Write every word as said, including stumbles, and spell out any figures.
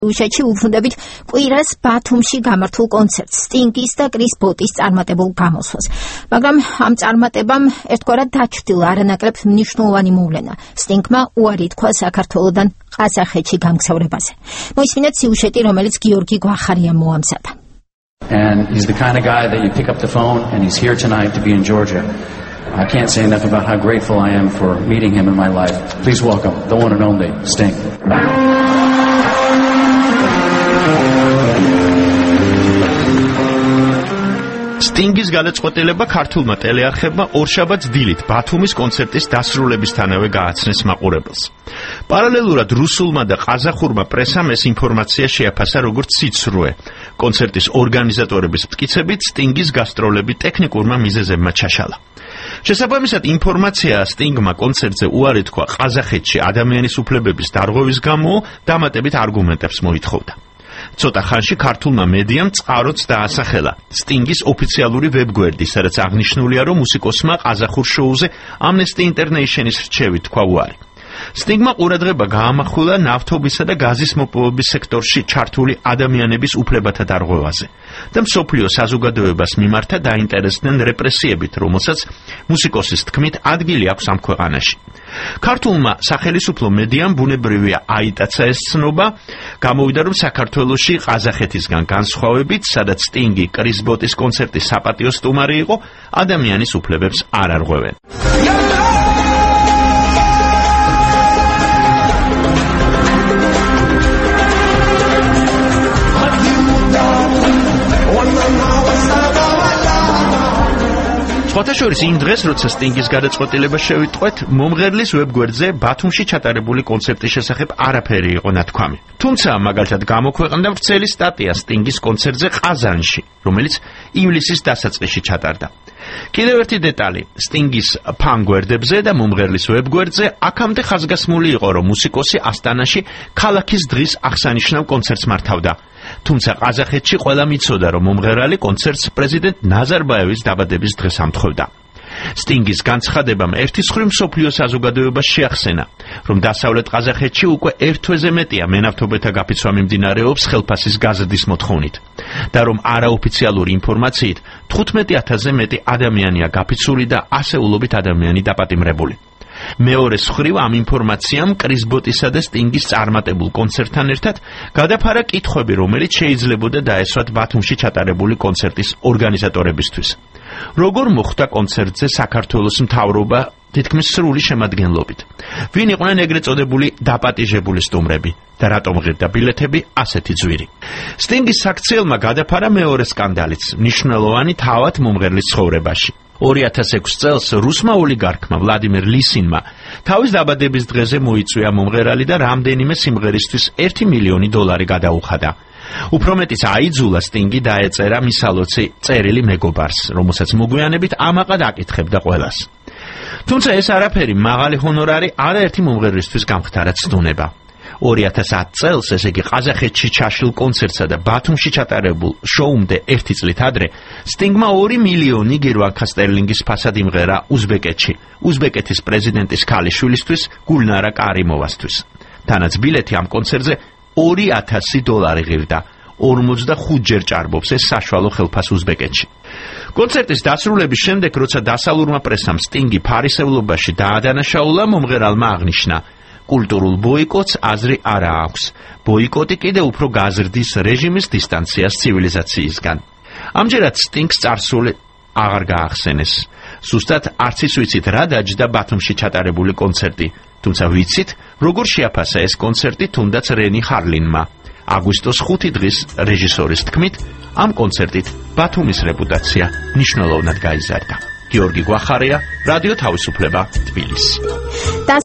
უშეთში უბრუნდებით კვირას ბათუმში გამართულ კონცერტს სტინგის და კრის ბოტის წარმატებულ გამოსვლას. მაგრამ ამ წარმატებამ ერთგვარად დაჩრდილა არანაკლებ მნიშვნელოვანი მოვლენა. სტინგმა უარი თქვა საქართველოდან ყაზახეთში გამგზავრებაზე. მოისმინეთ სიუჟეტი, რომელიც გიორგი გვახარიამ მოამზადა. And he's the kind of guy that you pick up the phone and he's here tonight to be in Georgia. I can't say enough about how grateful I am for meeting him in my life. Please welcome the one and only Sting. სტინგის გადაწყვეტილება ქართულმა ტელეარხებმა ორშაბათს დილით ბათუმის კონცერტის დასრულებისთანავე გააცნეს მაყურებელს. პარალელურად რუსულმა და ყაზახურმა პრესამ ეს ინფორმაცია შეაფასა როგორც სიცრუე. კონცერტის ორგანიზატორების მტკიცებით სტინგის გასტროლები ტექნიკურმა მიზეზებმა ჩაშალა. შესაბამისად ინფორმაცია სტინგმა კონცერტზე უარი თქვა ყაზახეთში ადამიანის უფლებების დარღვევის გამო დამატებით არგუმენტებს მოითხოვდა. ცოტა ხანში ქართულმა მედიამ წყაროც დაასახელა სტინგის ოფიციალური ვებგვერდი, სადაც აღნიშნულია, რომ მუსიკოსმა ყაზახურ შოუზე Amnesty International-ის რჩევით თქვა უარი. სტინგმა ყურადღება გაამახვილა ნავთობისა და გაზის მოპოვების სექტორში ჩართული ადამიანების უფლებათა დარღვევაზე და მსოფლიო საზოგადოებას მიმართა დაინტერესდნენ რეპრესიებით, რომელსაც მუსიკოსის თქმით ადგილი აქვს ამ ქვეყანაში. ქართულმა სახელისუფლო მედიამ ბუნებრივია აიტაცა ეს ცნობა, გამოვიდა, რომ საქართველოში ყაზახეთისგან განსხვავებით, სადაც სტინგი კრის ბოტის კონცერტის საპატიო სტუმარი იყო, ადამიანის უფლებებს არ არღვევენ. სხვათა შორის იმ დღეს, როცა სტინგის გადაწყვეტილება შევიტყვეთ, მომღერლის ვებგვერდზე ბათუმში ჩატარებული კონცერტის შესახებ არაფერი იყო ნათქვამი. თუმცა მაგალითად გამოქვეყნდა ვრცელი სტატია სტინგის კონცერტზე ყაზანში, რომელიც ივლისის დასაწყისში ჩატარდა. კიდევ ერთი დეტალი, სტინგის ფან-გვერდებზე და მომღერლის ვებგვერდზე აქამდე ხაზგასმული იყო, რომ მუსიკოსი ასტანაში ქალაქის დღის აღსანიშნავ კონცერტს მართავდა. თუმცა ყაზახეთში ყველამ იცოდა, რომ მომღერალი კონცერტს პრეზიდენტ ნაზარბაევის დაბადების დღეს ამთხოვდა. სტინგის განცხადებამ ერთის მხრივ მსოფლიო საზოგადოებას შეახსენა, რომ დასავლეთ ყაზახეთში უკვე ერთ თვეზე მეტია მენავთობეთა გაფიცვა მიმდინარეობს ხელფასის გაზრდის მოთხოვნით და რომ არაოფიციალური ინფორმაციით თხუთმეტი ათასზე მეტი ადამიანია გაფიცული და ასეულობით ადამიანი დაპატიმრებული. მეორეს მხრივ ამ ინფორმაციამ კრის ბოტისა და სტინგის წარმატებულ კონცერტთან ერთად გადაფარა კითხვები, რომელიც შეიძლებოდა დაესვათ ბათუმში ჩატარებული კონცერტის ორგანიზატორებისთვის. როგორ მოხდა კონცერტზე საქართველოს მთავრობა თითქმის სრული შემადგენლობით? ვინ იყვნენ ეგრეთ წოდებული დაპატიჟებული სტუმრები და რატომ ღირდა ბილეთები ასეთი ძვირი? სტინგის საქციელმა გადაფარა მეორე სკანდალიც, მნიშვნელოვანი თავად მომღერლის ცხოვრებაში. ორი ათას ექვსი წელს რუსმა ოლიგარქმა ვლადიმერ ლისინმა თავის დაბადების დღეზე მოიწვია მომღერალი და რამდენიმე სიმღერისთვის ერთი მილიონი დოლარი გადაუხადა. უფრო მეტიც აიძულა სტინგი დაეწერა მის ალოცი წერილი მეგობარს, რომელსაც მოგვიანებით ამაყად აკითხებდა ყველას. თუმცა ეს არაფერი მაღალი ჰონორარი არაერთი მომღერლისთვის გამხდარა ცდუნება. ორი ათას ათი წელს, ესე იგი ყაზახეთში ჩაშლილ კონცერტსა და ბათუმში ჩატარებულ შოუმდე ერთი წლით ადრე, სტინგმა ორი მილიონი გირვანქა სტერლინგის ფასად იმღერა უზბეკეთში, უზბეკეთის პრეზიდენტის ქალიშვილისთვის გულნარა კარიმოვასთვის. თანაც ბილეთი ამ კონცერტზე ორი ათასი დოლარი ღირდა. ორმოცდახუთჯერ ჭარბობს ეს საშუალო ხელფას უზბეკეთში. კონცერტის დასრულების შემდეგ, როცა დასავლურმა პრესამ სტინგი ფარისევლობაში დაადანაშაულა, მომღერალმა აღნიშნა: კულტურულ ბოიკოტს აზრი არა აქვს. ბოიკოტი კიდევ უფრო გაზრდის რეჟიმის დისტანციას ცივილიზაციისგან. ამჯერად სტინგს წარსული აღარ გაახსენეს. ზუსტად არც ის ვიცით რა დაჯდა ბათუმში ჩატარებული კონცერტი, თუმცა ვიცით, როგორ შეაფასა ეს კონცერტი თუნდაც რენი ჰარლინმა. აგვისტოს ხუთი დღის რეჟისორის თქმით, ამ კონცერტით ბათუმის რეპუტაცია მნიშვნელოვნად გაიზარდა. გიორგი გვახარია, რადიო თავისუფლება, თბილისი.